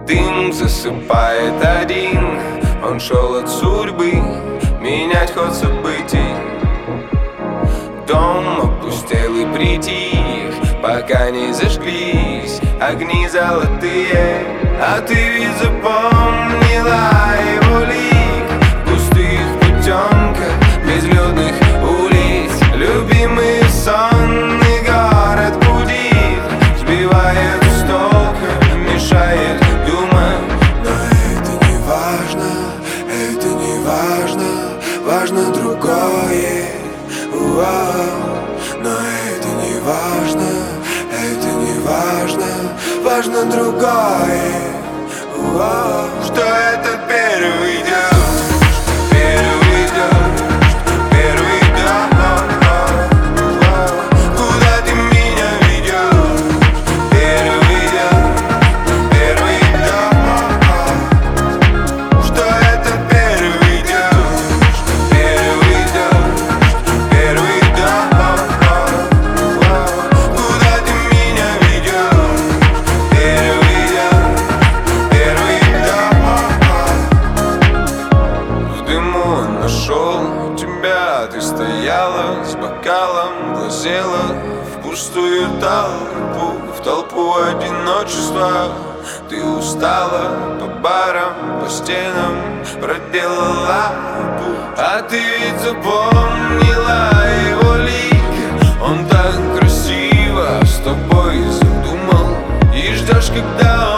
Дым засыпает один, он шел от судьбы менять ход событий. Дом опустел и притих, пока не зажглись огни золотые. А ты ведь запомнила его лик в густых потемках безлюдных улиц. Любимый сонный город будит, сбивает с толка, мешает думать. Но это не важно, это не важно, важно другое. Но это не важно, это не важно, важно другое. Что это первый дождь, первый дождь, первый дождь. Куда ты меня ведешь? Первый дождь, первый дождь. Что это первый дождь, первый дождь, первый дождь. Куда ты меня ведешь? Первый дождь, первый дождь. В дыму он нашел тебя, ты стояла с бокалом, глазела в пустую толпу, в толпу одиночества. Ты устала по барам, по стенам проделала путь. А ты ведь запомнила его лик, он так красиво с тобой задумал. И ждешь, когда